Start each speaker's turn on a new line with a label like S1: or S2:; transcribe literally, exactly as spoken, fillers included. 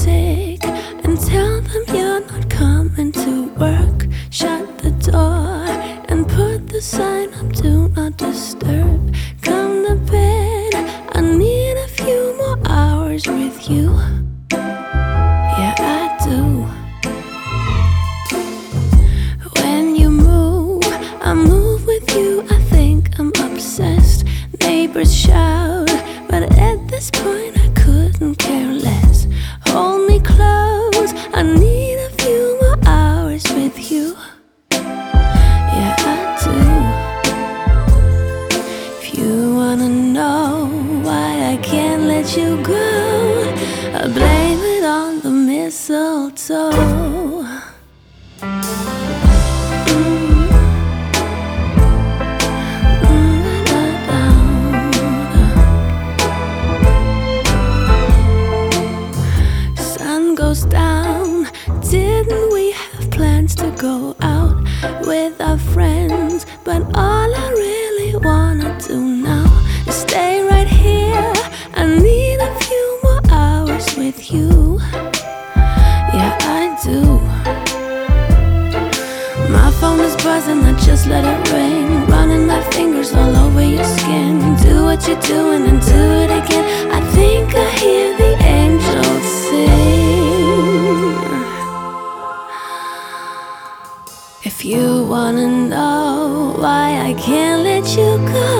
S1: sick and tell them you're not coming to work. Shut the door and put the sign up, do not disturb. Come to bed, I need a few more hours with you. Yeah, I do. When you move, I move with you. I think I'm obsessed. Neighbors shout, but at this point I couldn't care less. Hold me close, I need a few more hours with you. Yeah, I do. If you wanna know why I can't let you go, I blame it on the mistletoe. Goes down. Didn't we have plans to go out with our friends? But all I really wanna do now is stay right here. I need a few more hours with you. Yeah, I do. My phone is buzzing, I just let it ring. Running my fingers all over your skin. Do what you're doing and do it again. I think I hear the angels sing. If you wanna know why I can't let you go,